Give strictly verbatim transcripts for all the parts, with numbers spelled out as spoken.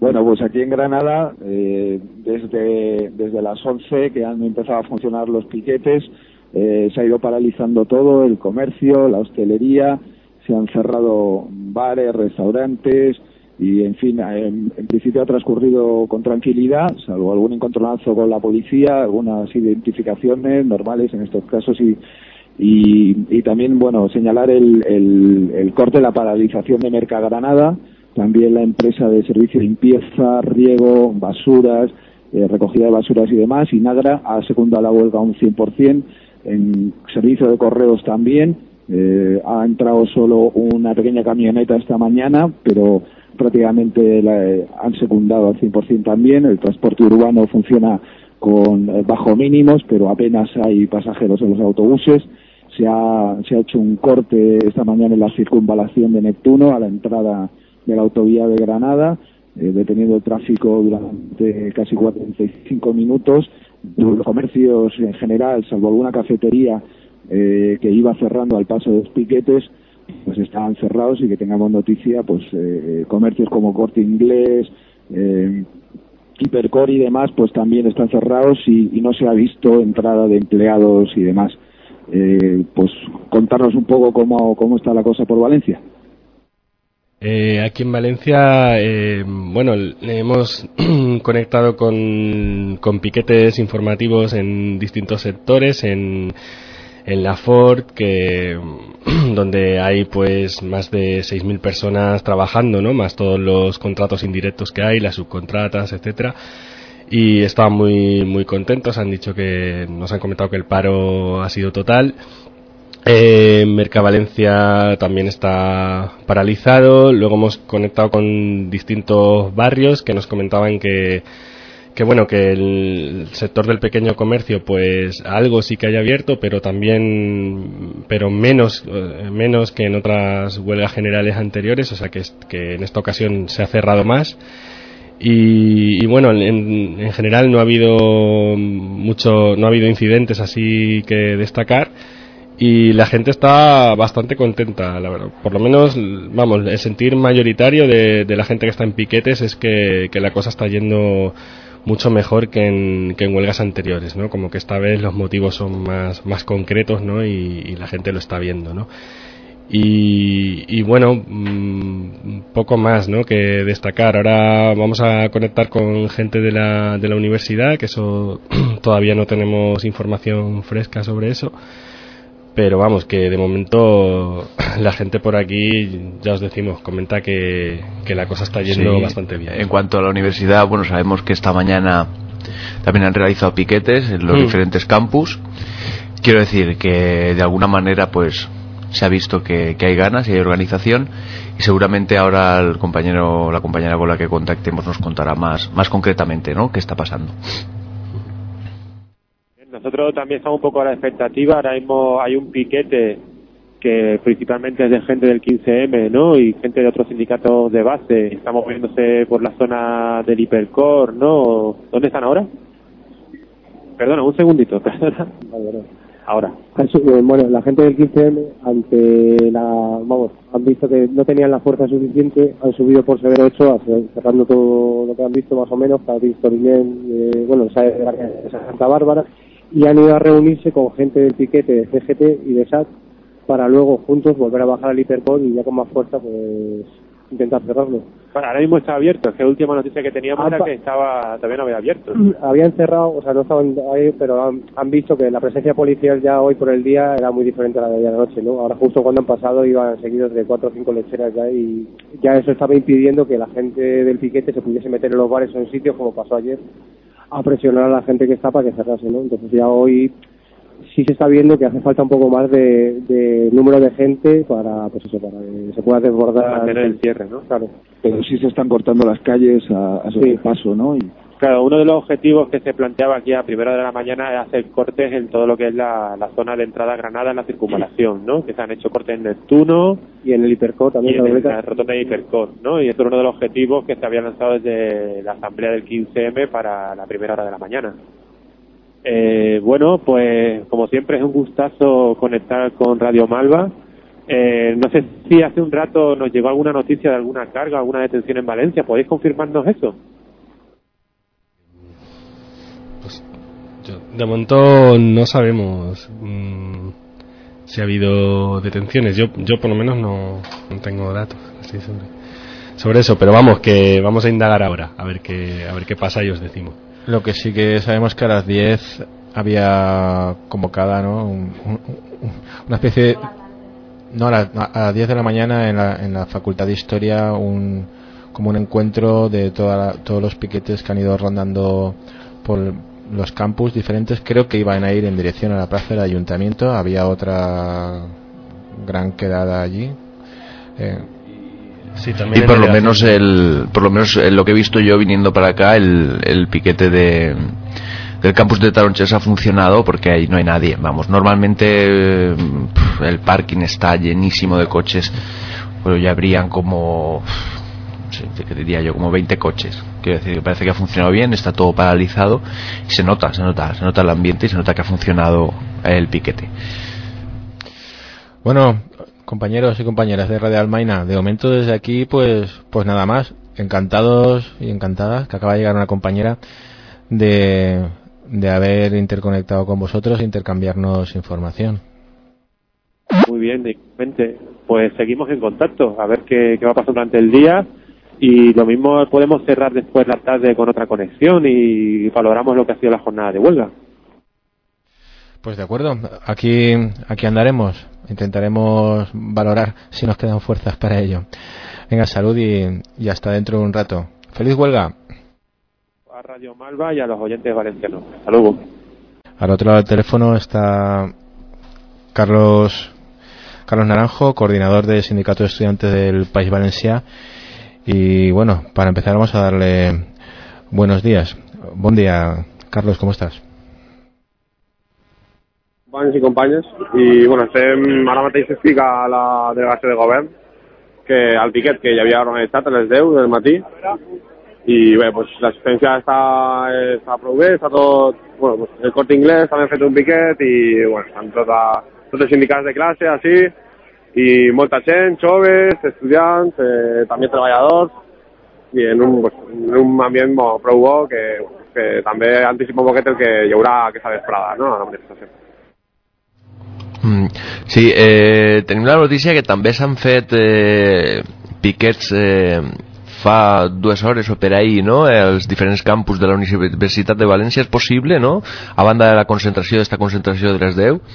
Bueno, pues aquí en Granada, eh, desde, desde las once que han empezado a funcionar los piquetes, eh, se ha ido paralizando todo, el comercio, la hostelería, se han cerrado bares, restaurantes y, en fin, en, en principio ha transcurrido con tranquilidad, salvo algún encontronazo con la policía, algunas identificaciones normales en estos casos y y, y también, bueno, señalar el, el, el corte, la paralización de Mercagranada, también la empresa de servicio de limpieza, riego, basuras, eh, recogida de basuras y demás. Inagra ha secundado la huelga un cien por ciento, en servicio de correos también. Eh, ha entrado solo una pequeña camioneta esta mañana, pero prácticamente la, eh, han secundado al cien por ciento también. El transporte urbano funciona con eh, bajo mínimos, pero apenas hay pasajeros en los autobuses. Se ha, se ha hecho un corte esta mañana en la circunvalación de Neptuno a la entrada de la autovía de Granada, eh, deteniendo el tráfico durante casi cuarenta y cinco minutos. Los comercios en general, salvo alguna cafetería eh, que iba cerrando al paso de los piquetes, pues estaban cerrados, y que tengamos noticia, pues eh, comercios como Corte Inglés, eh, Hipercor y demás, pues también están cerrados y, y no se ha visto entrada de empleados y demás. Eh, pues contarnos un poco cómo, cómo está la cosa por Valencia. Eh, aquí en Valencia, eh, bueno, hemos conectado con, con piquetes informativos en distintos sectores, en, en la Ford, que donde hay pues más de seis mil personas trabajando, ¿no? Más todos los contratos indirectos que hay, las subcontratas, etcétera. Y estaban muy muy contentos, han dicho que nos han comentado que el paro ha sido total. Eh, Mercavalencia también está paralizado. Luego hemos conectado con distintos barrios que nos comentaban que que bueno, que el sector del pequeño comercio pues algo sí que haya abierto, pero también pero menos eh, menos que en otras huelgas generales anteriores, o sea que, que en esta ocasión se ha cerrado más. Y, y bueno, en, en general no ha habido mucho, no ha habido incidentes así que destacar, y la gente está bastante contenta, la verdad. Por lo menos, vamos, el sentir mayoritario de, de la gente que está en piquetes es que, que la cosa está yendo mucho mejor que en, que en huelgas anteriores, ¿no? Como que esta vez los motivos son más, más concretos, ¿no? Y, y la gente lo está viendo, ¿no? Y, y bueno, mmm, poco más, ¿no?, que destacar. Ahora vamos a conectar con gente de la, de la universidad, que eso todavía no tenemos información fresca sobre eso, pero vamos, que de momento la gente por aquí, ya os decimos, comenta que, que la cosa está yendo sí, bastante bien. En cuanto a la universidad, bueno, sabemos que esta mañana también han realizado piquetes en los mm. diferentes campus. Quiero decir que de alguna manera pues se ha visto que, que hay ganas y hay organización, y seguramente ahora el compañero, la compañera con la que contactemos nos contará más, más concretamente, ¿no?, qué está pasando. Nosotros también estamos un poco a la expectativa. Ahora mismo hay un piquete que principalmente es de gente del quince eme, ¿no?, y gente de otros sindicatos de base. Estamos moviéndose por la zona del Hipercor, ¿no? ¿Dónde están ahora? Perdona, un segundito, perdona. Ahora. Bueno, la gente del quince eme, ante la, vamos, han visto que no tenían la fuerza suficiente, han subido por Severo ocho, cerrando todo lo que han visto más o menos, para Victorinén, eh, bueno, esa de Santa Bárbara, y han ido a reunirse con gente del piquete de C G T y de S A T para luego juntos volver a bajar al Hipercor y ya con más fuerza pues intentar cerrarlo. Bueno, ahora mismo está abierto. Es que la última noticia que teníamos era que estaba, todavía no había abierto. Habían cerrado, o sea, no estaban ahí, pero han, han visto que la presencia policial ya hoy por el día era muy diferente a la de ayer anoche, ¿no? Ahora justo cuando han pasado iban seguidos de cuatro o cinco lecheras ya, y ya eso estaba impidiendo que la gente del piquete se pudiese meter en los bares o en sitios, como pasó ayer, a presionar a la gente que está para que cerrase, ¿no? Entonces ya hoy sí se está viendo que hace falta un poco más de, de número de gente para, pues eso, para que se pueda desbordar. Mantener el cierre, ¿no? Claro. Pero sí se están cortando las calles a, a su sí. paso, ¿no? Y... Claro, uno de los objetivos que se planteaba aquí a primera hora de la mañana es hacer cortes en todo lo que es la, la zona de entrada a Granada, en la circunvalación, ¿no? Que se han hecho cortes en Neptuno y en el Hipercor también. Y en la rotonda de Hipercor, ¿no? Y esto es uno de los objetivos que se había lanzado desde la asamblea del quince eme para la primera hora de la mañana. Eh, bueno, pues como siempre es un gustazo conectar con Radio Malva. Eh, no sé si hace un rato nos llegó alguna noticia de alguna carga, alguna detención en Valencia. ¿Podéis confirmarnos eso? Pues yo, de momento no sabemos mmm, si ha habido detenciones. Yo, yo por lo menos no, no tengo datos así sobre, sobre eso, pero vamos, que vamos a indagar ahora, a ver qué, a ver qué pasa y os decimos. Lo que sí que sabemos que a las diez había convocada, ¿no? Un, un, una especie de, no, a, la, a las diez de la mañana en la, en la Facultad de Historia, un, como un encuentro de toda la, todos los piquetes que han ido rondando por los campus diferentes. Creo que iban a ir en dirección a la plaza del Ayuntamiento. Había otra gran quedada allí. Eh, sí, también y por lo menos el, por lo menos lo que he visto yo viniendo para acá, el, el piquete de del campus de Taronches ha funcionado porque ahí no hay nadie. Vamos, normalmente el parking está llenísimo de coches, pero ya habrían como, no sé, ¿qué diría yo? Como veinte coches. Quiero decir, parece que ha funcionado bien, está todo paralizado y se nota, se nota, se nota el ambiente y se nota que ha funcionado el piquete. Bueno, compañeros y compañeras de Radio Almaina, de momento desde aquí, pues, pues nada más. Encantados y encantadas que acaba de llegar una compañera de de haber interconectado con vosotros e intercambiarnos información. Muy bien, igualmente. Pues seguimos en contacto, a ver qué, qué va a pasar durante el día, y lo mismo podemos cerrar después la tarde con otra conexión y valoramos lo que ha sido la jornada de huelga. Pues de acuerdo, aquí, aquí andaremos, intentaremos valorar si nos quedan fuerzas para ello. Venga, salud y, y hasta dentro de un rato. ¡Feliz huelga! A Radio Malva y a los oyentes valencianos. Hasta luego. Al otro lado del teléfono está Carlos Carlos Naranjo, coordinador del Sindicato de Estudiantes del País Valencià. Y bueno, para empezar vamos a darle buenos días. Buen día, Carlos, ¿cómo estás? Companys i companyes, i bueno, estem, ara mateix s'explica a la delegació de govern que el piquet que ja havia organitzat a les deu del matí, i bé, pues, l'assistència està, està prou bé, està tot, bueno, pues, el Corte Inglés també ha fet un piquet i bueno, estan tota, tots els sindicats de classe així, i molta gent, joves, estudiants, eh, també treballadors, i en un, pues, en un ambient molt, prou bo que, que també anticipa un poquet el que hi haurà aquesta vesprada, no?, a la manifestació. Mm, sí, eh, tenim la notícia que també s'han fet eh, piquets eh, fa dues hores o per ahir, no?, els diferents campus de la Universitat de València. És possible, no?, a banda de la concentració, d'esta concentració de les deu?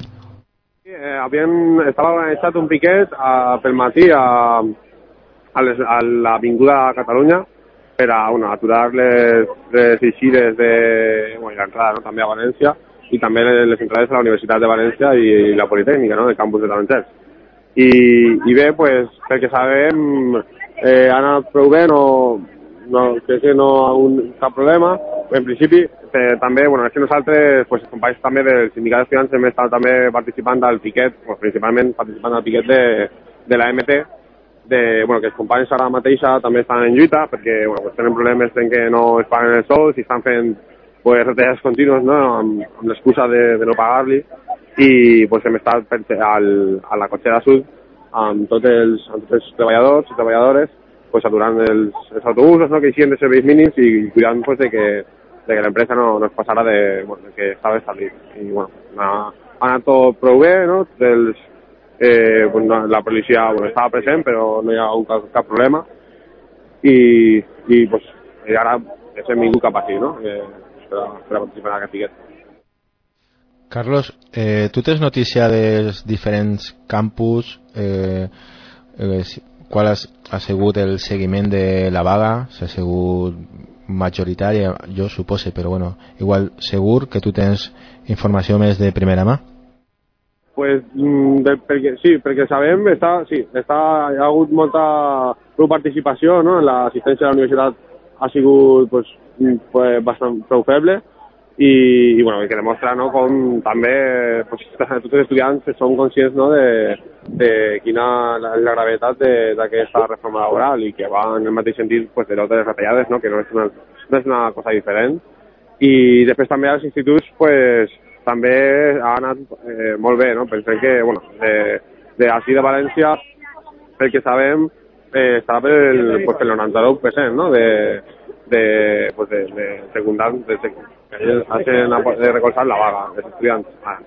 Sí, eh, havien, estava organitzat un piquet a, pel matí a, a, les, a l'Avinguda Catalunya per a bueno, aturar les, les eixides de bueno, l'entrada, no?, també a València, i també les entrades a la Universitat de València i, i la Politècnica, no?, del campus de Taronges. I, i bé, pues, perquè sabem, eh, ha anat prou bé, no, no, crec que no hi ha un, cap problema. En principi, eh, també, bueno, és que nosaltres, pues, els companys també del sindicat d'estudiants hem estat també participant del piquet, bueno, principalment participant del piquet de, de la M T, de, bueno, que els companys ara mateixa també estan en lluita, perquè, bueno, pues, tenen problemes en que no es paguen els sous i estan fent, pues, retallades contínues, no?, amb, amb l'excusa de, de no pagar-li, i pues, hem estat al, a la Cotxera Sud amb tots els, amb tots els treballadors i treballadores, pues, aturant els, els autobusos, no?, que eixien de serveis mínims i cuidant, pues, de que, de que l'empresa no, no es passara de, bueno, de que estava establit. I bueno, ha, ha anat tot prou bé, no?, dels, eh, pues, no, la policia, bueno, estava present però no hi ha hagut cap, cap problema, i, i pues, i ara hem vingut cap aquí, no?, eh, per, a, per a participar en aquest piquet. Carlos, eh, tu tens notícia dels diferents campus, eh, eh, qual ha, ha sigut el seguiment de la vaga? S'ha sigut majoritària, jo supose, però bueno, igual segur que tu tens informació més de primera mà? Pues, de, perquè, sí, perquè sabem, està, sí, està, hi ha hagut molta participació, no?, en l'assistència a la universitat ha sigut pues, pues, bastant prou feble, i, i bueno, que demostra, no?, com també pues, tots els estudiants són conscients, no?, de, de quina la, la gravetat d'aquesta reforma laboral i que va en el mateix sentit pues, de totes les retallades, no?, que no és una, no és una cosa diferent. I després també als instituts pues, també ha anat eh, molt bé, no?, pensem que bueno, eh, de aquí de València, pel que sabem, eh, està pel, pues, pel noranta-nou per cent, no?, de, de, pues, de, de secundari, de, de, que ells hacen de recolzar la vaga, els estudiants. Ah.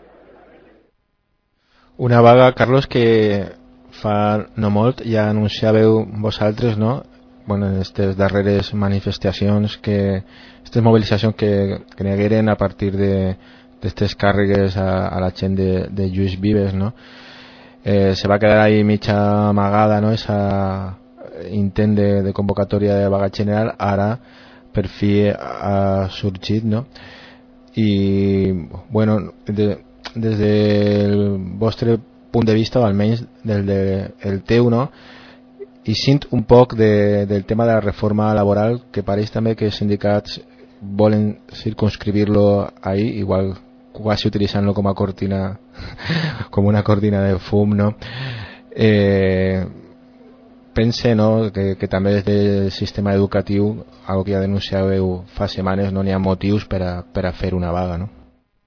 Una vaga, Carlos, que fa no molt ja anunciàveu vosaltres, no?, bueno, en aquestes darreres manifestacions, que aquestes mobilitzacions que, que negueren a partir de d'aquestes càrregues a, a la gent de, de Lluís Vives, no? Eh, se va quedar ahí mitja amagada, no?, esa intent de, de convocatòria de vaga general. Ara per fi ha sorgit, no? I bueno, de, des del vostre punt de vista, o almenys del de, el teu, no?, i sint un poc de, del tema de la reforma laboral, que pareix també que els sindicats volen circunscribir-lo ahí, igual quasi utilitzant-lo com a cortina com una cortina de fum, no? Eh, pense, no?, que, que també des del sistema educatiu, algo que ja denunciàveu fa setmanes, no n'hi ha motius per a, per a fer una vaga, no?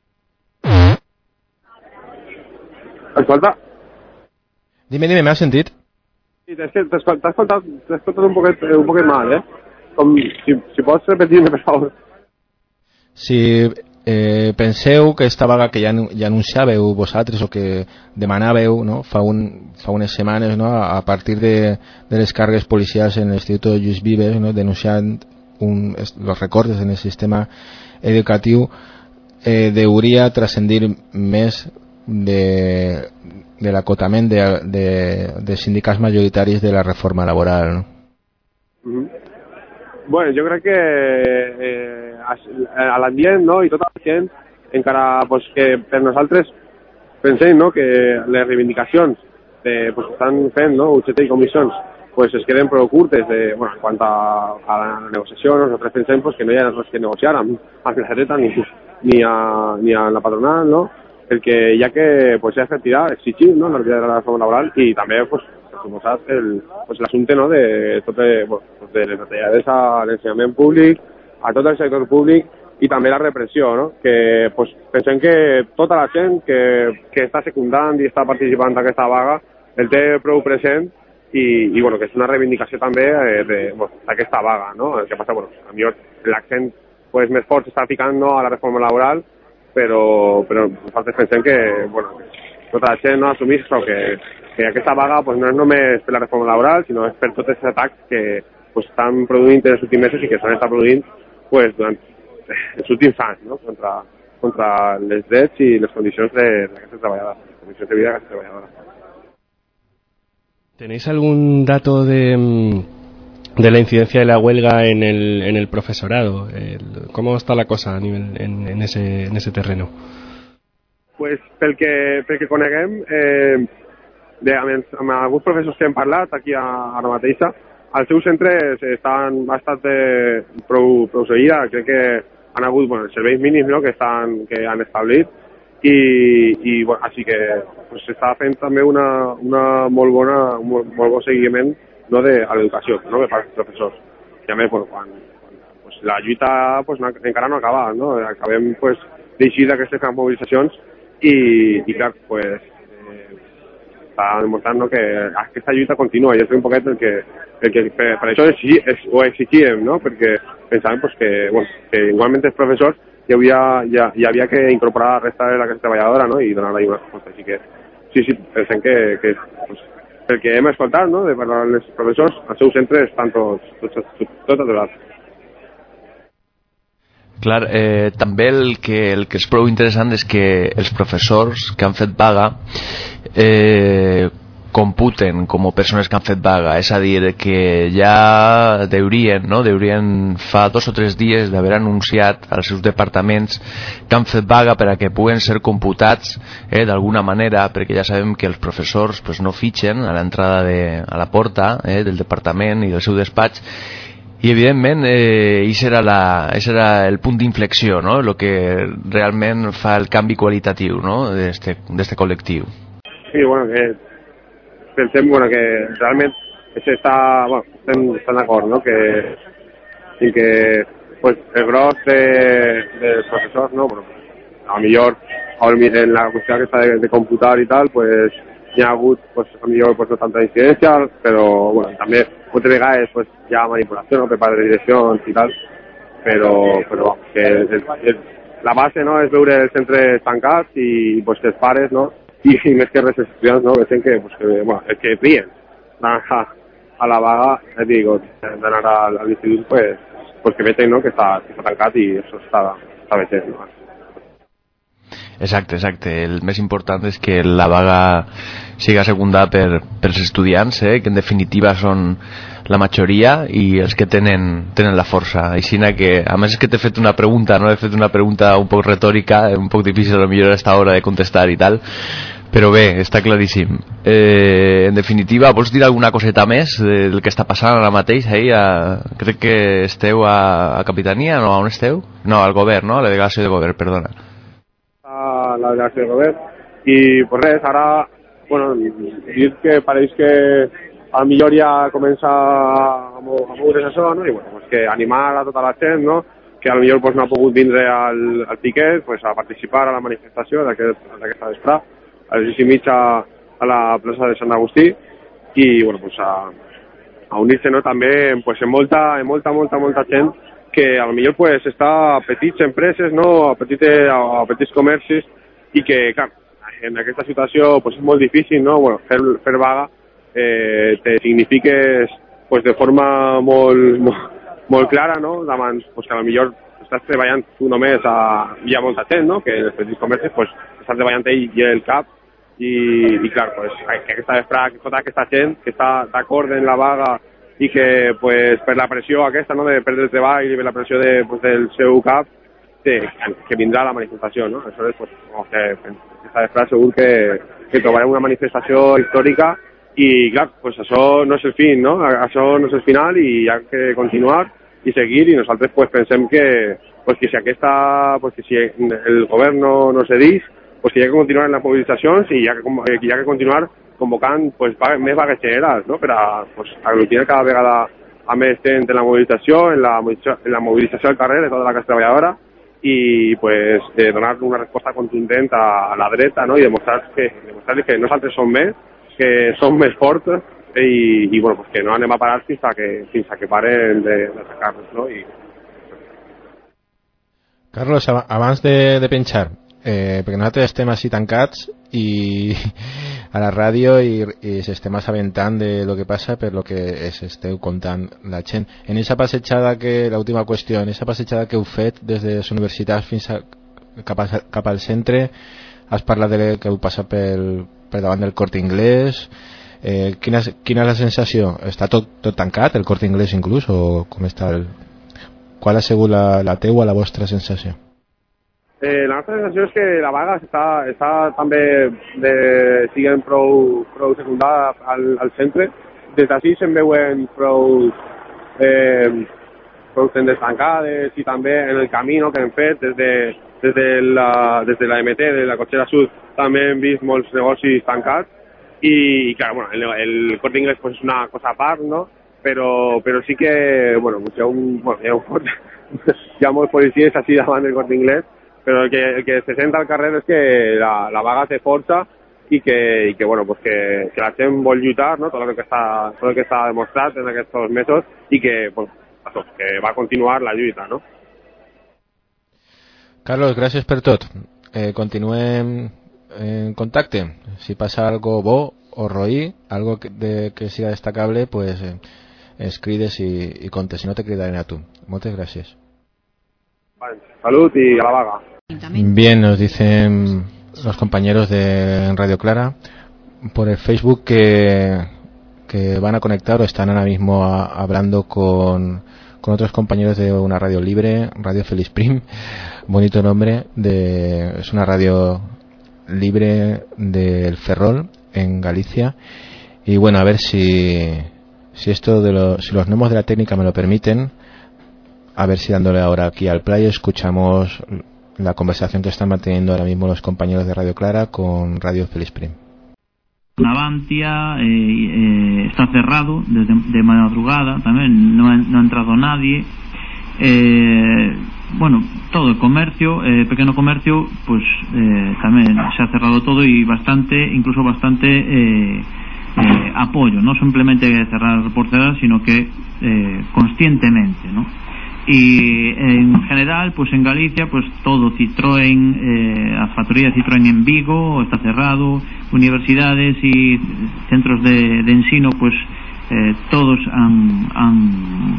Escolta. Dime, dime, m'has sentit? Sí, és que t'he escoltat, t'he escoltat un poquet, un poquet mal, eh? Com, si, si pots repetir-me, per favor. Si eh, penseu que esta vaga que ja, ja anunciàveu vosaltres o que demanàveu, no?, fa, un, fa unes setmanes, no?, a partir de, de les càrregues policials en l'Institut de Lluís Vives, no?, denunciant un, els recortes en el sistema educatiu, eh, deuria transcendir més de, de l'acotament de, de, de sindicats majoritaris de la reforma laboral, no? Mm-hmm. Bueno, jo crec que eh, a l'ambient, no?, i tota la gent encara, pues, que per nosaltres pensem, no?, que les reivindicacions de, pues, que estan fent, no?, U G T i comissions, pues es queden prou curtes de, bueno, en quant a, a la negociació. Nosaltres pensem, pues, que no hi ha res que negociar amb, amb la dreta ni, ni, a, ni a la patronal, no?, el que hi ha que, pues, ja és retirar, exigir, no?, la retirada de la reforma laboral, i també, pues, suposat el, pues, l'assumpte, no?, de tot de, bueno, de les retallades a l'ensenyament públic, a tot el sector públic, i també la repressió, no?, que, pues, pensem que tota la gent que, que està secundant i està participant d'aquesta vaga el té prou present, i, i bueno, que és una reivindicació també eh, de, bueno, d'aquesta vaga, no?, el que passa, bueno, a millor l'accent, pues, més fort s'està ficant, no?, a la reforma laboral, però, però nosaltres pensem que, bueno, tota la gent no assumís això, que, que aquesta vaga, pues, no és només per la reforma laboral, sinó és per tots els atacs que, pues, estan produint en els últims mesos i que s'han estat produint, pues, durant els últims anys, no?, contra, contra les drets i les condicions de, d'aquestes treballadores, les condicions de vida d'aquestes treballadores. ¿Tenéis algún dato de, de la incidencia de la huelga en el, en el profesorado? El, ¿Cómo está la cosa a nivel en, en, ese, en ese terreno? Pues pel que, pel que coneguem, eh, de, amb, amb alguns professors que hem parlat aquí a, ara mateixa, els seus centres estan bastant de, prou, prou seguida. Crec que han hagut, bueno, serveis mínims, no?, que, estan, que han establit, i, i bueno, així que pues, s'està fent també una, una molt bona, un molt, molt bon seguiment, no, de, a l'educació, no?, per part dels professors. I a més, bueno, quan, quan pues, la lluita pues, no, encara no ha acabat, no?, acabem pues, d'eixir d'aquestes mobilitzacions i, i clar, pues, eh, està demostrant, no?, que aquesta lluita continua, i és un poquet el que, el que per, per això exigir, es, ho exigíem, no?, perquè pensàvem pues, que, bueno, que igualment els professors hi havia, ja, hi havia que incorporar la resta de la classe treballadora, no?, i donar-li una resposta. Així que sí, sí, pensem que, que pues, el que hem escoltat, no?, de parlar amb els professors, els seus centres estan tots, tots, tots, tots aturats. Clar, eh, també el que, el que és prou interessant és que els professors que han fet vaga eh, computen com a persones que han fet vaga, és a dir, que ja deurien, no? deurien fa dos o tres dies d'haver anunciat als seus departaments que han fet vaga per a que puguen ser computats eh, d'alguna manera, perquè ja sabem que els professors pues, no fitxen a l'entrada de, a la porta eh, del departament i del seu despatx, i evidentment eh, això era, la, això era el punt d'inflexió, no? El que realment fa el canvi qualitatiu, no? d'este col·lectiu. Sí, bueno, que pensem bueno, que realment està, bueno, estem, estem d'acord, no? que, i que pues, el gros de, dels professors, no? bueno, a lo millor en la qüestió aquesta de, de computar i tal, pues, hi ha hagut pues, millor pues, no tanta incidència, però bueno, també moltes vegades pues, hi ha manipulació no? per part de direccions i tal, però, però que el, el, la base no? és veure els centres tancats i pues, que els pares no? I, i més que res els estudiants no? veuen que, pues, que, bueno, els que trien anar a, a la vaga, et dic, d'anar a, a l'institut pues, pues que veuen no? que, està, que està tancat i això està, està veient no? Exacte, exacte. El més important és que la vaga siga secundada per, per els estudiants, eh, que en definitiva són la majoria i els que tenen, tenen la força. Així que, a més és que t'he fet una pregunta, no? He fet una pregunta un poc retòrica, un poc difícil potser a esta hora de contestar i tal, però bé, està claríssim. Eh, en definitiva, vols dir alguna coseta més del que està passant ara mateix? Eh? A, crec que esteu a, a Capitania, no? On esteu? No, al govern, no? A la delegació de govern, perdona. A la delegació de govern. I, pues res, ara, bueno, dir que pareix que al millor ja comença a moure's això, no? I bueno, pues que animar a tota la gent, no? Que al millor pues, no ha pogut vindre al, al piquet pues, a participar a la manifestació d'aquesta vesprà, a les sis i mitja a la plaça de Sant Agustí, i bueno, pues, a, a unir-se no? també pues, en molta, en molta, molta, molta gent que a lo millor pues, està a petites empreses, no? a, petite, a, a petits comercis, i que, clar, en aquesta situació pues, és molt difícil, no? bueno, fer, fer vaga eh, te signifiques pues, de forma molt, molt, molt clara, no? davant pues, que a lo millor estàs treballant tu només, a, hi ha molta gent, no? que en els petits comercis pues, estàs treballant ell i el cap, i, i clar, pues, que aquesta vesprà, tota aquesta gent que està d'acord en la vaga i que pues, per la pressió aquesta no? de perdre el treball i per la pressió de, pues, del seu cap de, que vindrà a la manifestació, no? Aleshores, pues, que aquesta vesprà segur que, que trobarem una manifestació històrica i clar, pues això no és el fin, no? Això no és el final i hi ha que continuar i seguir, i nosaltres pues, pensem que, pues, que si aquesta, pues, que si el govern no, no cedeix, pues, que hi ha que continuar en les mobilitzacions i hi ha que, hi ha que continuar convocant pues, més vagues generals, no? per a pues, aglutinar cada vegada a més gent en la mobilització, en la, en la mobilització al carrer de tota la classe treballadora, i pues, eh, donar una resposta contundent a, a la dreta, no? i demostrar que, demostrar que nosaltres som més, que som més forts i, i bueno, pues, que no anem a parar fins a que, fins a que paren d'atacar-nos. No? I... Carlos, abans de, de penxar, eh, perquè nosaltres estem així tancats i a la ràdio i, i s'estem assabentant de lo que passa per lo que esteu contant la gent. En aquesta passejada, que l'última qüestió, en aquesta passejada que heu fet des de les universitats fins a, cap, a, cap al centre, has parlat de que heu passat pel, per davant del Corte Inglés. Eh, quina, quina és la sensació? Està tot, tot tancat, el Corte Inglés inclús, o com està el... Qual ha sigut la, la teua, la vostra sensació? Eh, la nostra sensació és que la vaga està, està també de, siguent prou, prou secundada al, al centre. Des d'ací se'n veuen prou, eh, prou tendes tancades i també en el camí no, que hem fet des de, des de la, des de la M T, de la Cotxera Sud, també hem vist molts negocis tancats i, i clar, bueno, el, el Corte Inglés pues, és una cosa a part, no? Però, però sí que, bueno, pues hi ha un, bueno, hi ha un, hi ha molts policies així davant del Corte Inglés, però el que, el que se sent al carrer és que la, la vaga té força i que, i que, bueno, pues que, que la gent vol lluitar, no? tot, el que està, tot el que està demostrat en aquests mesos i que, bueno, això, que va continuar la lluita. No? Carlos, gràcies per tot. Eh, continuem en contacte. Si passa algo bo o roí, algo que, de, que siga destacable, pues eh, escrides i, i contes. Si no, te cridaré a tu. Moltes gràcies. Vale, salud y a la vaga. Bien, nos dicen los compañeros de Radio Clara por el Facebook que, que van a conectar o están ahora mismo a, hablando con, con otros compañeros de una radio libre, Radio Feliz Prim, bonito nombre, de, es una radio libre del Ferrol en Galicia. Y bueno, a ver si, si esto de los, si los gnomos de la técnica me lo permiten, a ver si dándole ahora aquí al play escuchamos la conversación que están manteniendo ahora mismo los compañeros de Radio Clara con Radio Feliz Prim. Navantia eh, eh, está cerrado desde de madrugada también, no ha, no ha entrado nadie. Eh, bueno, todo el comercio, eh, pequeño comercio, pues eh, también se ha cerrado todo y bastante, incluso bastante eh, eh, apoyo, no simplemente cerrar por cerrar, sino que eh, conscientemente, ¿no? Y en general, pues en Galicia, pues todo, Citroën, eh, la factoría de Citroën en Vigo está cerrado, universidades y centros de, de ensino, pues eh, todos han, han,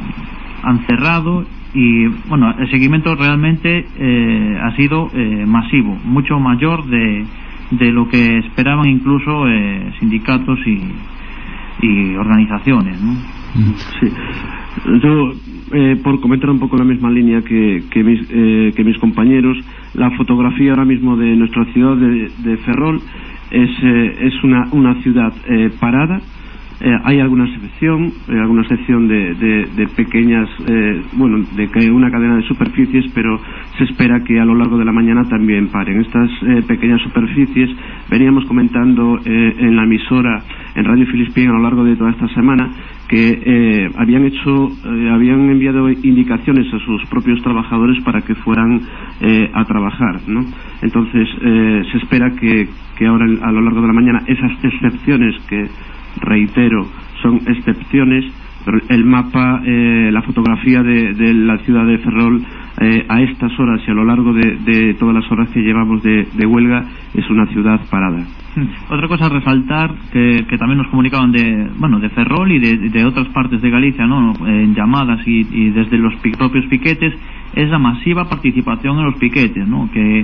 han cerrado. Y bueno, el seguimiento realmente eh, ha sido eh, masivo, mucho mayor de, de lo que esperaban incluso eh, sindicatos y, y organizaciones, ¿no? Sí. Yo, eh, por comentar un poco la misma línea que, que, mis, eh, que mis compañeros, la fotografía ahora mismo de nuestra ciudad de, de Ferrol es, eh, es una, una ciudad eh, parada. Eh, hay alguna excepción, eh, alguna excepción de, de, de pequeñas, eh, bueno, de que una cadena de superficies, pero se espera que a lo largo de la mañana también paren. Estas eh, pequeñas superficies, veníamos comentando eh, en la emisora, en Radio Filispín a lo largo de toda esta semana, que eh, habían hecho, eh, habían enviado indicaciones a sus propios trabajadores para que fueran eh, a trabajar, ¿no? Entonces eh, se espera que, que ahora a lo largo de la mañana esas excepciones que, reitero, son excepciones, pero el mapa, eh, la fotografía de, de la ciudad de Ferrol eh, a estas horas y a lo largo de, de todas las horas que llevamos de, de huelga es una ciudad parada. Otra cosa a resaltar que, que también nos comunicaban de, bueno, de Ferrol y de, de otras partes de Galicia, ¿no? En llamadas y, y desde los pi- propios piquetes, es la masiva participación en los piquetes, ¿no? Que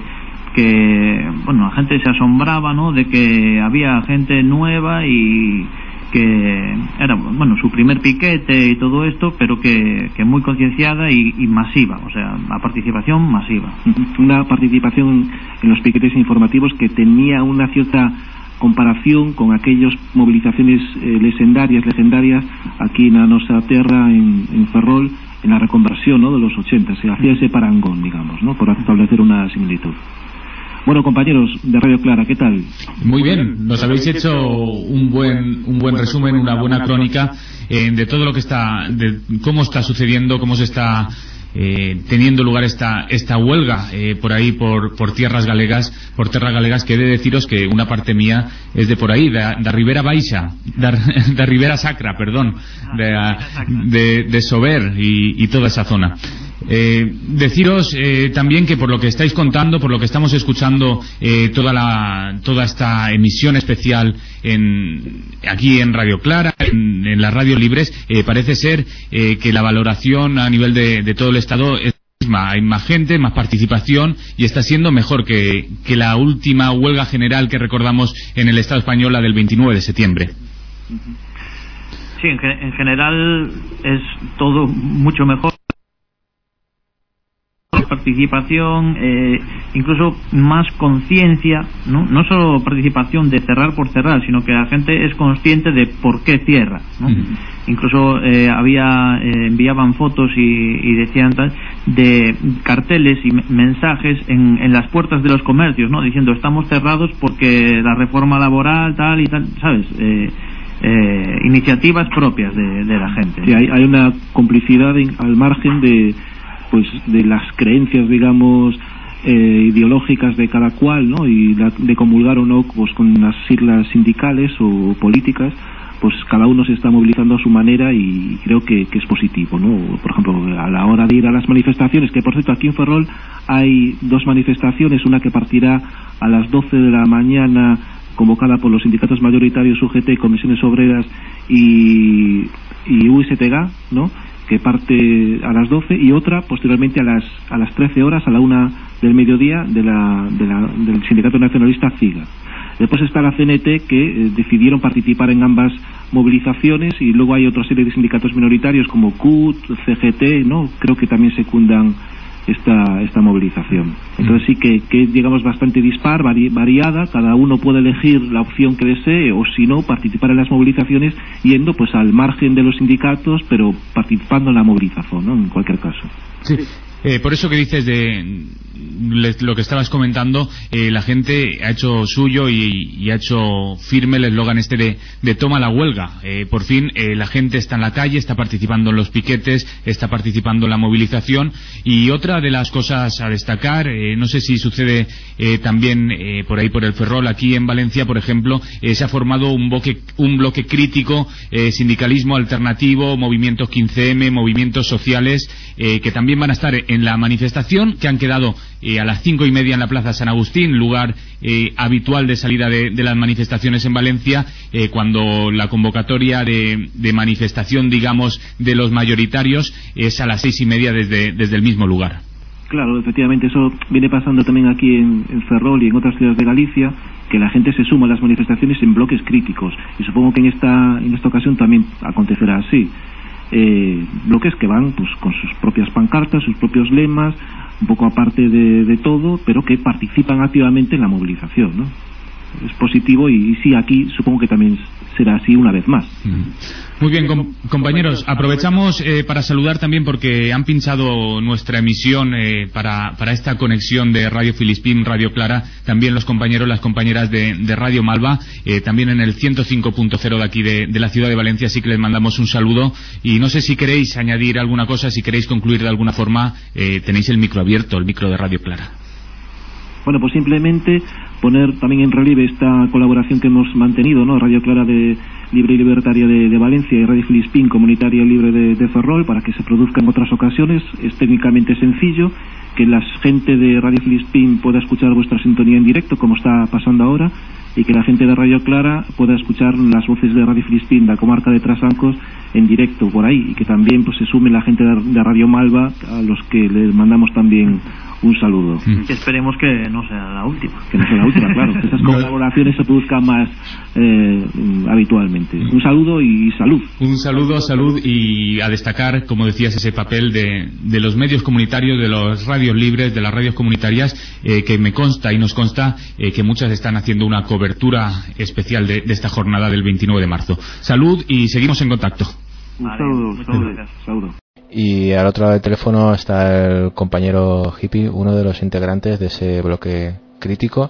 que bueno, la gente se asombraba, ¿no?, de que había gente nueva y que era, bueno, su primer piquete y todo esto, pero que, que muy concienciada y, y masiva, o sea, la participación masiva. Una participación en los piquetes informativos que tenía una cierta comparación con aquellas movilizaciones eh, legendarias, legendarias aquí en la nuestra tierra, en, en Ferrol, en la reconversión, ¿no?, de los ochenta, se hacía ese parangón, digamos, ¿no?, por establecer una similitud. Bueno, compañeros de Radio Clara, ¿qué tal? Muy bien, nos habéis hecho un buen un buen resumen, una buena crónica eh, de todo lo que está, de cómo está sucediendo, cómo se está eh, teniendo lugar esta esta huelga eh, por ahí, por por tierras galegas, por tierras galegas, que he de deciros que una parte mía es de por ahí, de, de Ribera Baixa, de, de Ribera Sacra, perdón, de, de, de Sober y, y toda esa zona. Eh, deciros eh, también que por lo que estáis contando, por lo que estamos escuchando eh, toda la toda esta emisión especial en, aquí en Radio Clara, en, en las radios libres, eh, parece ser eh, que la valoración a nivel de, de todo el Estado es misma, hay más gente, más participación y está siendo mejor que, que la última huelga general que recordamos en el Estado español, la del veintinueve de septiembre. Sí, en, en general es todo mucho mejor. Participación, eh, incluso más conciencia, ¿no? No solo participación de cerrar por cerrar, sino que la gente es consciente de por qué cierra, ¿no? Mm. Incluso eh, había eh, enviaban fotos y, y decían tal, de carteles y mensajes en, en las puertas de los comercios, ¿no?, diciendo estamos cerrados porque la reforma laboral tal y tal, ¿sabes? Eh, eh, iniciativas propias de, de la gente. Sí, hay, hay una complicidad en, al margen de pues de las creencias, digamos, eh, ideológicas de cada cual, ¿no?, y la, de comulgar o no pues con las siglas sindicales o políticas, pues cada uno se está movilizando a su manera y creo que, que es positivo, ¿no? Por ejemplo, a la hora de ir a las manifestaciones, que por cierto aquí en Ferrol hay dos manifestaciones, una que partirá a las doce de la mañana, convocada por los sindicatos mayoritarios U G T, Comisiones Obreras y, y U S T G, ¿no?, que parte a las doce, y otra posteriormente a las a las trece horas, a la una del mediodía, de la, de la del Sindicato Nacionalista C I G A. Después está la C N T, que eh, decidieron participar en ambas movilizaciones, y luego hay otra serie de sindicatos minoritarios como C U T, C G T, ¿no?, creo que también secundan esta esta movilización. Entonces sí que, que digamos bastante dispar, vari, variada, cada uno puede elegir la opción que desee, o si no, participar en las movilizaciones yendo pues al margen de los sindicatos, pero participando en la movilización, ¿no?, en cualquier caso. Sí. Eh, por eso que dices de lo que estabas comentando, eh, la gente ha hecho suyo y, y ha hecho firme el eslogan este de, de toma la huelga. Eh, por fin eh, la gente está en la calle, está participando en los piquetes, está participando en la movilización. Y otra de las cosas a destacar, eh, no sé si sucede eh, también eh, por ahí por el Ferrol, aquí en Valencia, por ejemplo, eh, se ha formado un bloque, un bloque crítico, eh, sindicalismo alternativo, movimientos quince eme, movimientos sociales, eh, que también van a estar en la manifestación, que han quedado eh, a las cinco y media en la Plaza San Agustín, lugar eh, habitual de salida de, de las manifestaciones en Valencia, eh, cuando la convocatoria de, de manifestación, digamos, de los mayoritarios es a las seis y media desde, desde el mismo lugar. Claro, efectivamente, eso viene pasando también aquí en, en Ferrol y en otras ciudades de Galicia, que la gente se suma a las manifestaciones en bloques críticos, y supongo que en esta, en esta ocasión también acontecerá así. Eh, bloques que van pues con sus propias pancartas, sus propios lemas, un poco aparte de, de todo, pero que participan activamente en la movilización, ¿no? Es positivo y, y sí, aquí supongo que también será así una vez más. Muy bien, com compañeros, aprovechamos eh, para saludar también porque han pinchado nuestra emisión eh, para, para esta conexión de Radio Filispín, Radio Clara, también los compañeros, las compañeras de, de Radio Malva, eh, también en el ciento cinco punto cero de aquí de, de la ciudad de Valencia, así que les mandamos un saludo y no sé si queréis añadir alguna cosa, si queréis concluir de alguna forma, eh, tenéis el micro abierto, el micro de Radio Clara. Bueno, pues simplemente poner también en relieve esta colaboración que hemos mantenido, ¿no? Radio Clara de Libre y Libertaria de, de Valencia y Radio Filispín Comunitaria Libre de, de Ferrol, para que se produzca en otras ocasiones. Es técnicamente sencillo, que la gente de Radio Filispín pueda escuchar vuestra sintonía en directo, como está pasando ahora, y que la gente de Radio Clara pueda escuchar las voces de Radio Filispín, la comarca de Trasancos, en directo por ahí, y que también pues se sume la gente de, de Radio Malva, a los que les mandamos también un saludo. Y esperemos que no sea la última. Que no sea la última, claro. Que esas colaboraciones se produzcan más eh, habitualmente. Un saludo y salud. Un saludo, salud y a destacar, como decías, ese papel de, de los medios comunitarios, de los radios libres, de las radios comunitarias, eh, que me consta y nos consta eh, que muchas están haciendo una cobertura especial de, de esta jornada del veintinueve de marzo. Salud y seguimos en contacto. Un saludo, Muchas saludo, gracias. saludo. Y al otro lado del teléfono está el compañero Hippie, uno de los integrantes de ese bloque crítico,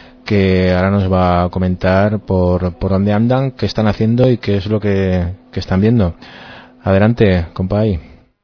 que ahora nos va a comentar por, por dónde andan, qué están haciendo y qué es lo que, que están viendo. Adelante, compay.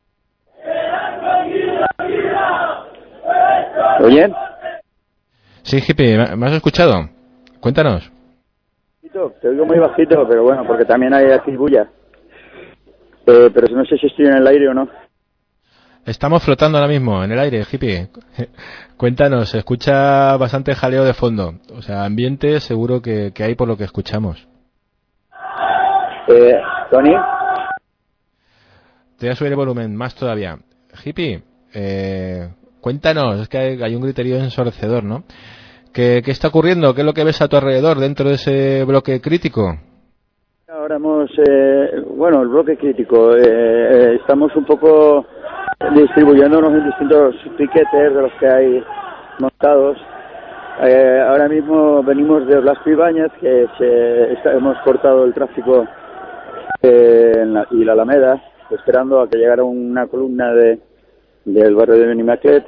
¿Oye? Sí, Hippie, ¿me has escuchado? Cuéntanos. Te oigo muy bajito, pero bueno, porque también hay aquí bulla. Eh, pero no sé si estoy en el aire o no. Estamos flotando ahora mismo en el aire, Hippie. Cuéntanos, se escucha bastante jaleo de fondo. O sea, ambiente seguro que, que hay por lo que escuchamos. Eh, Tony. Te voy a subir el volumen más todavía. Hippie, eh, cuéntanos, es que hay, hay un griterío ensordecedor, ¿no? ¿Qué, ¿Qué está ocurriendo? ¿Qué es lo que ves a tu alrededor dentro de ese bloque crítico? Ahora hemos, eh, bueno, el bloque crítico, eh, eh, estamos un poco distribuyéndonos en distintos piquetes de los que hay montados. Eh, ahora mismo venimos de Blasco Ibáñez, que se, está, hemos cortado el tráfico eh, en la, y la Alameda, esperando a que llegara una columna de del barrio de Benimaclet,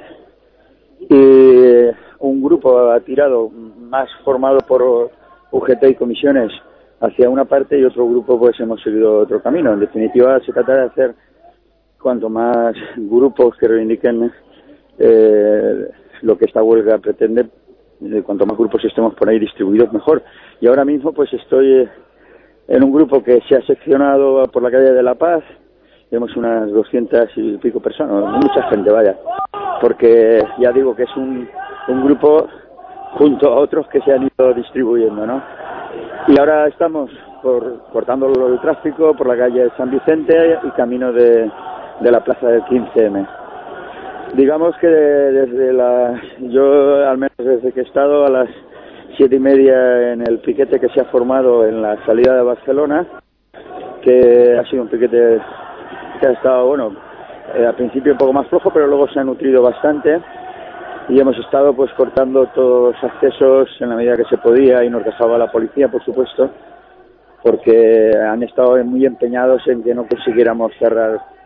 y un grupo ha tirado, más formado por U G T y comisiones, hacia una parte, y otro grupo pues hemos seguido otro camino. En definitiva, se trata de hacer cuanto más grupos que reivindiquen eh, lo que esta huelga pretende, eh, cuanto más grupos estemos por ahí distribuidos, mejor. Y ahora mismo pues estoy en un grupo que se ha seccionado por la calle de La Paz. Tenemos unas doscientas y pico personas, mucha gente, vaya, porque ya digo que es un, un grupo junto a otros que se han ido distribuyendo, ¿no? Y ahora estamos por, cortando el tráfico por la calle de San Vicente y camino de, de la plaza del quince eme. Digamos que desde la, yo al menos desde que he estado a las siete y media en el piquete que se ha formado en la salida de Barcelona, que ha sido un piquete que ha estado, bueno, eh, al principio un poco más flojo, pero luego se ha nutrido bastante. Y hemos estado pues cortando todos los accesos en la medida que se podía, y nos dejaba la policía, por supuesto, porque han estado muy empeñados en que no consiguiéramos cerrar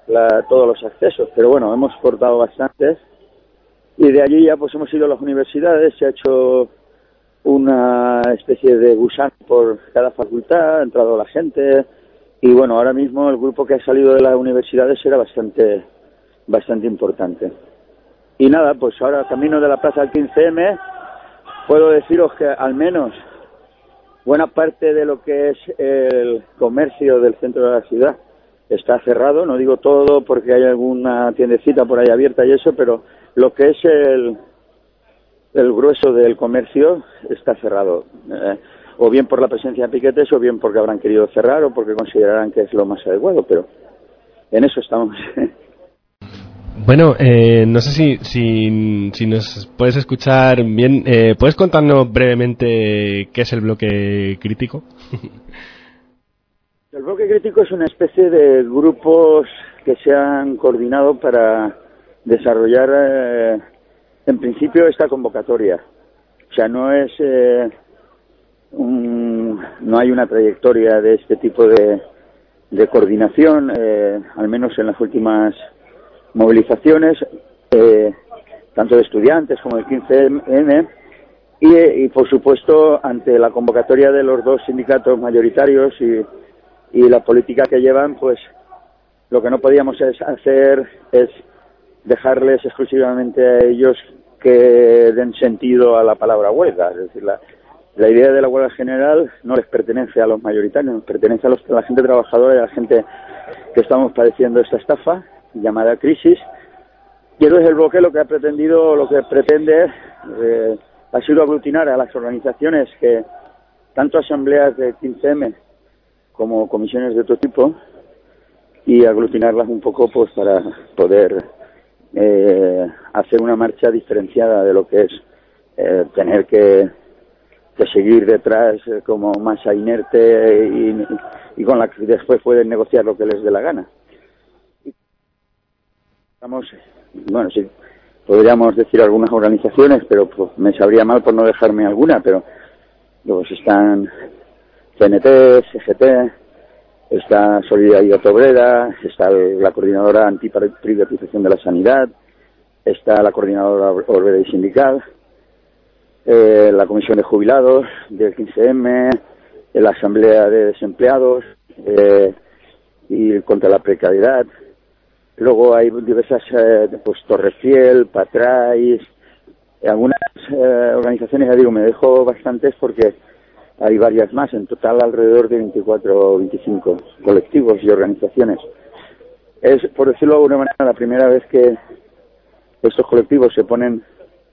la, todos los accesos, pero bueno, hemos cortado bastantes y de allí ya pues hemos ido a las universidades, se ha hecho una especie de gusano por cada facultad, ha entrado la gente y bueno, ahora mismo el grupo que ha salido de las universidades era bastante bastante importante. Y nada, pues ahora camino de la plaza del quince eme, puedo deciros que al menos buena parte de lo que es el comercio del centro de la ciudad está cerrado, no digo todo porque hay alguna tiendecita por ahí abierta y eso, pero lo que es el, el grueso del comercio está cerrado, eh, o bien por la presencia de piquetes o bien porque habrán querido cerrar o porque considerarán que es lo más adecuado, pero en eso estamos. Bueno, eh, no sé si, si, si nos puedes escuchar bien. Eh, ¿Puedes contarnos brevemente qué es el bloque crítico? El bloque crítico es una especie de grupos que se han coordinado para desarrollar, eh, en principio, esta convocatoria. O sea, no es eh, un, no hay una trayectoria de este tipo de, de coordinación, eh, al menos en las últimas movilizaciones, eh, tanto de estudiantes como del quince eme, y, y por supuesto ante la convocatoria de los dos sindicatos mayoritarios y, y la política que llevan, pues lo que no podíamos es hacer es dejarles exclusivamente a ellos que den sentido a la palabra huelga. Es decir, la, la idea de la huelga general no les pertenece a los mayoritarios, nos pertenece a, los, a la gente trabajadora y a la gente que estamos padeciendo esta estafa llamada crisis. Y entonces el bloque lo que ha pretendido, lo que pretende eh, ha sido aglutinar a las organizaciones que, tanto asambleas de quince eme como comisiones de otro tipo, y aglutinarlas un poco pues para poder eh, hacer una marcha diferenciada de lo que es eh, tener que, que seguir detrás eh, como masa inerte y, y con la que después pueden negociar lo que les dé la gana. Estamos, bueno, sí, podríamos decir algunas organizaciones, pero pues, me sabría mal por no dejarme alguna, pero luego están C N T, C G T, está Solidaridad Obrera, está la Coordinadora Antiprivatización de la Sanidad, está la Coordinadora Obrera y Sindical, eh, la Comisión de Jubilados del quince eme, la Asamblea de Desempleados eh, y contra la precariedad. Luego hay diversas, eh, pues Torrefiel, Patrais, algunas eh, organizaciones, ya digo, me dejo bastantes porque hay varias más, en total alrededor de veinticuatro o veinticinco colectivos y organizaciones. Es, por decirlo de alguna manera, la primera vez que estos colectivos se ponen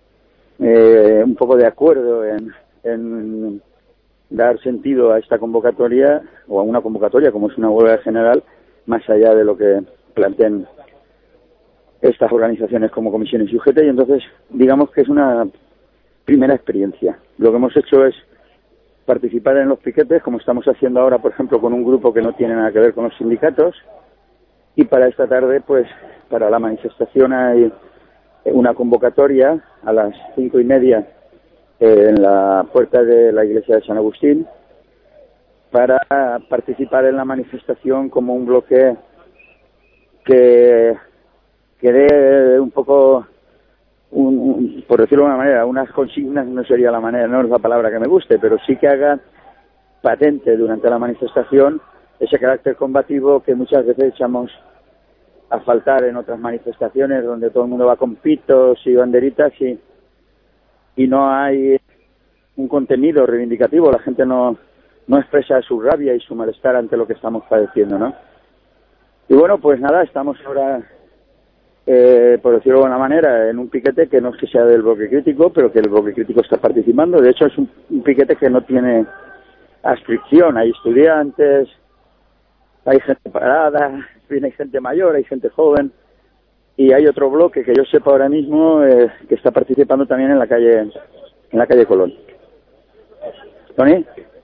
eh, un poco de acuerdo en, en dar sentido a esta convocatoria, o a una convocatoria como es una huelga general, más allá de lo que planteen estas organizaciones como comisiones y U G T, y entonces digamos que es una primera experiencia. Lo que hemos hecho es participar en los piquetes, como estamos haciendo ahora, por ejemplo, con un grupo que no tiene nada que ver con los sindicatos, y para esta tarde, pues, para la manifestación hay una convocatoria a las cinco y media eh, en la puerta de la iglesia de San Agustín para participar en la manifestación como un bloque que, que dé un poco, un, un, por decirlo de una manera, unas consignas, no sería la manera, no es la palabra que me guste, pero sí que haga patente durante la manifestación ese carácter combativo que muchas veces echamos a faltar en otras manifestaciones donde todo el mundo va con pitos y banderitas y, y no hay un contenido reivindicativo, la gente no, no expresa su rabia y su malestar ante lo que estamos padeciendo, ¿no? Y bueno, pues nada, estamos ahora, eh, por decirlo de alguna manera, en un piquete que no es que sea del bloque crítico, pero que el bloque crítico está participando. De hecho, es un, un piquete que no tiene adscripción. Hay estudiantes, hay gente parada, hay gente mayor, hay gente joven, y hay otro bloque que yo sepa ahora mismo eh, que está participando también en la calle, en la calle Colón. ¿Tony?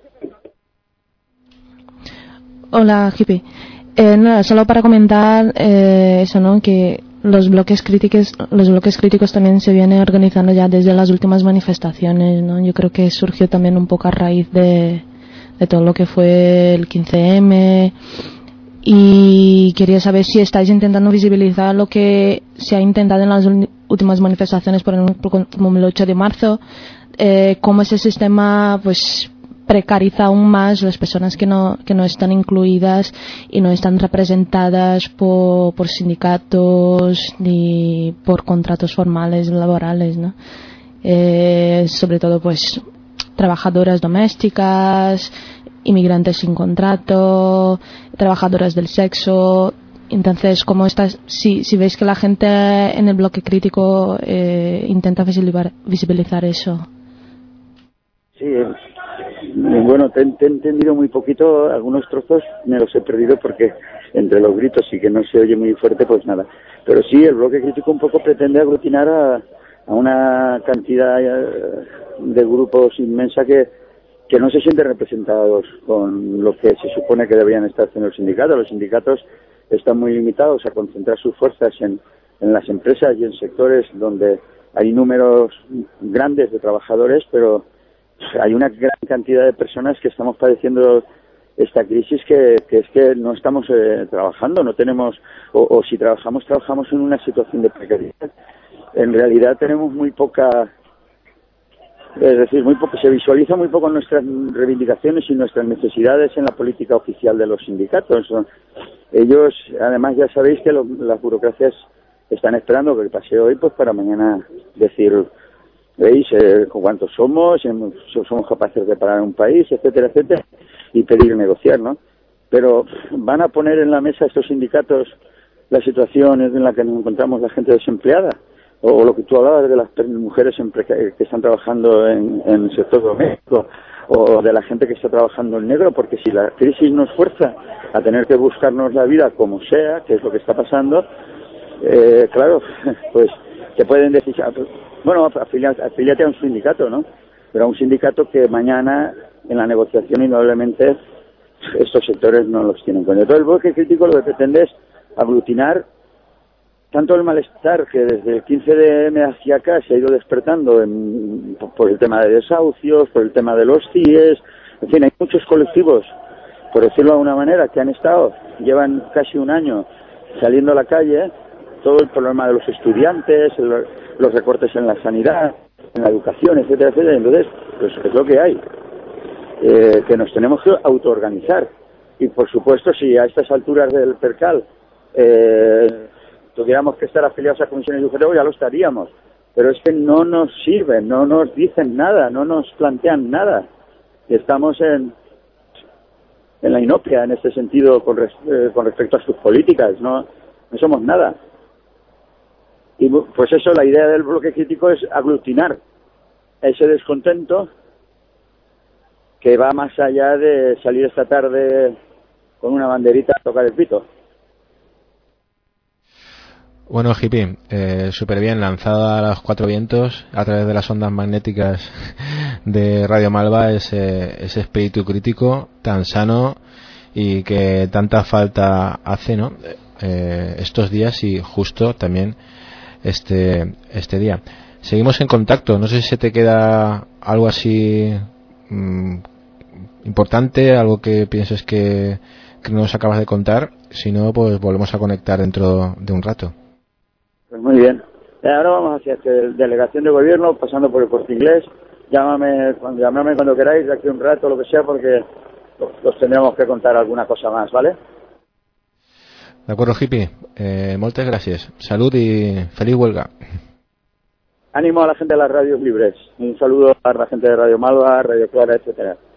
Hola, Hippie. Eh, nada, solo para comentar eh, eso, ¿no? Que los bloques críticos, los bloques críticos también se vienen organizando ya desde las últimas manifestaciones, ¿no? Yo creo que surgió también un poco a raíz de, de todo lo que fue el quince eme y quería saber si estáis intentando visibilizar lo que se ha intentado en las últimas manifestaciones, por ejemplo, como el ocho de marzo, eh, cómo ese sistema pues precariza aún más las personas que no que no están incluidas y no están representadas por, por sindicatos ni por contratos formales laborales, ¿no? Eh, sobre todo pues trabajadoras domésticas, inmigrantes sin contrato, trabajadoras del sexo. Entonces, ¿cómo estás? Si, si veis que la gente en el bloque crítico eh, intenta visibilizar, visibilizar eso. Sí, eh, bueno, te, te he entendido muy poquito, algunos trozos me los he perdido porque entre los gritos y que no se oye muy fuerte, pues nada. Pero sí, el bloque crítico un poco pretende aglutinar a, a una cantidad de grupos inmensa que, que no se sienten representados con lo que se supone que deberían estar haciendo los sindicatos. Los sindicatos están muy limitados a concentrar sus fuerzas en, en las empresas y en sectores donde hay números grandes de trabajadores, pero hay una gran cantidad de personas que estamos padeciendo esta crisis que, que es que no estamos eh, trabajando, no tenemos, o, o si trabajamos, trabajamos en una situación de precariedad. En realidad tenemos muy poca, es decir, muy poco, se visualiza muy poco nuestras reivindicaciones y nuestras necesidades en la política oficial de los sindicatos. Ellos, además, ya sabéis que lo, las burocracias están esperando que pase hoy, pues para mañana decir, veis eh, cuántos somos, somos capaces de parar un país, etcétera, etcétera, y pedir negociar, ¿no? Pero van a poner en la mesa estos sindicatos la situación en la que nos encontramos la gente desempleada, o lo que tú hablabas de las mujeres que están trabajando en, en el sector doméstico, o de la gente que está trabajando en negro, porque si la crisis nos fuerza a tener que buscarnos la vida como sea, que es lo que está pasando, eh, claro, pues te pueden decir, bueno, afíliate a un sindicato, ¿no? Pero a un sindicato que mañana en la negociación indudablemente estos sectores no los tienen en cuenta. Entonces el bloque crítico lo que pretende es aglutinar tanto el malestar que desde el quince de eme hacia acá se ha ido despertando en, por el tema de desahucios, por el tema de los C I Es, en fin, hay muchos colectivos, por decirlo de alguna manera, que han estado, llevan casi un año saliendo a la calle, todo el problema de los estudiantes, el, los recortes en la sanidad, en la educación, etcétera, etcétera. Entonces, pues es lo que hay, eh, que nos tenemos que autoorganizar. Y por supuesto, si a estas alturas del percal eh, tuviéramos que estar afiliados a comisiones de U G T, ya lo estaríamos. Pero es que no nos sirven, no nos dicen nada, no nos plantean nada. Y estamos en, en la inopia en este sentido con, res, eh, con respecto a sus políticas, no, no somos nada. Y pues eso, la idea del bloque crítico es aglutinar ese descontento que va más allá de salir esta tarde con una banderita a tocar el pito. Bueno, hippie, eh, súper bien, lanzada a los cuatro vientos a través de las ondas magnéticas de Radio Malva, ese, ese espíritu crítico tan sano y que tanta falta hace, ¿no? Eh, estos días y justo también este este día. Seguimos en contacto, no sé si se te queda algo así mmm, importante, algo que pienses que, que nos acabas de contar, si no, pues volvemos a conectar dentro de un rato. Pues muy bien. Ahora vamos hacia delegación de gobierno, pasando por el Corte Inglés. Llámame cuando, llámame cuando queráis, de aquí un rato, lo que sea, porque os tendremos que contar alguna cosa más, ¿vale? De acuerdo, hippie. Eh, muchas gracias. Salud y feliz huelga. Ánimo a la gente de las radios libres. Un saludo a la gente de Radio Malva, Radio Clara, etcétera.